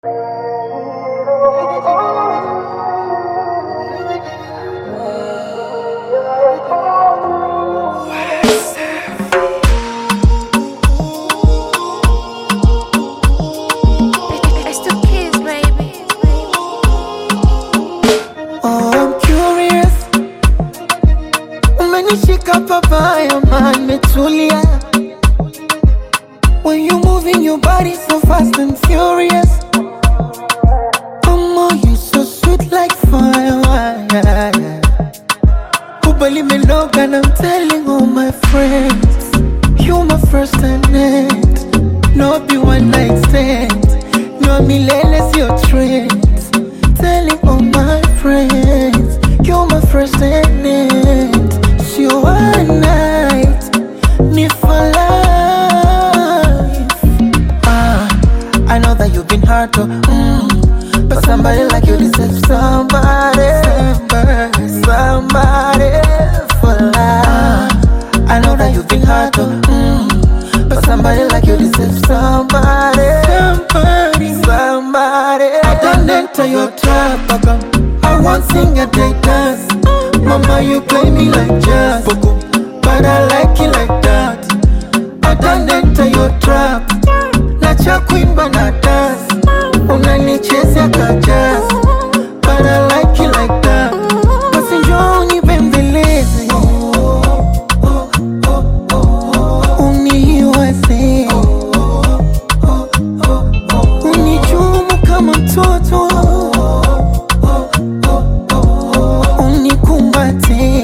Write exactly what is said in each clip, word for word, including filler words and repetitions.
Umenishika papaya man, metulia. When you moving your body so fast and furious. Oh, you so sweet like fire. Kubali melog and I'm telling all my friends, you my first and end. No be one night stand. No millennials your trends. Telling all my friends, you my first and end. See you one night, me for life. Ah, I know that you've been hard to, mm, but somebody like you deserves somebody, somebody, somebody for life. Ah, I know that you've been hard to, mm, but somebody like you deserves somebody, somebody, somebody. I don't enter your trap, I won't sing a day dance. Mama, you play me like jazz, but I like it like that. I don't enter your trap. Nacha queen bana dance. Unanichezea ka jazz, but I like it like that. Basi njoo unibembeleze, uniwaze, unichumu kama mtoto, unikumbate.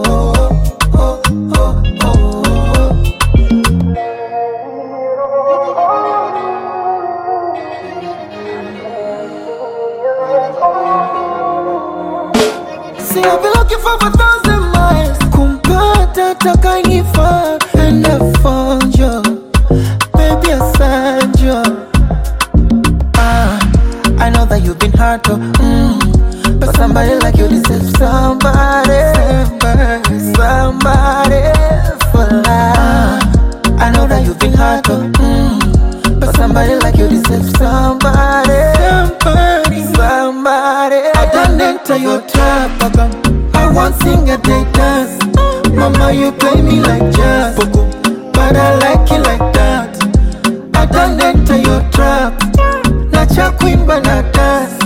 See, I've been looking for a thousand miles. Kumpata takanifa, and I found you. Baby, I found you. Ah, I know that you've been hard to, mm, but somebody like you deserves somebody, somebody, somebody for life. Ah, I know that you've been hard to, mm, but somebody like you deserves somebody, somebody, somebody. I don't enter your trap, I won't sing a day dance. Mama, you play me like jazz, but I like it like that. I don't enter your trap. Nacha queen bana dance.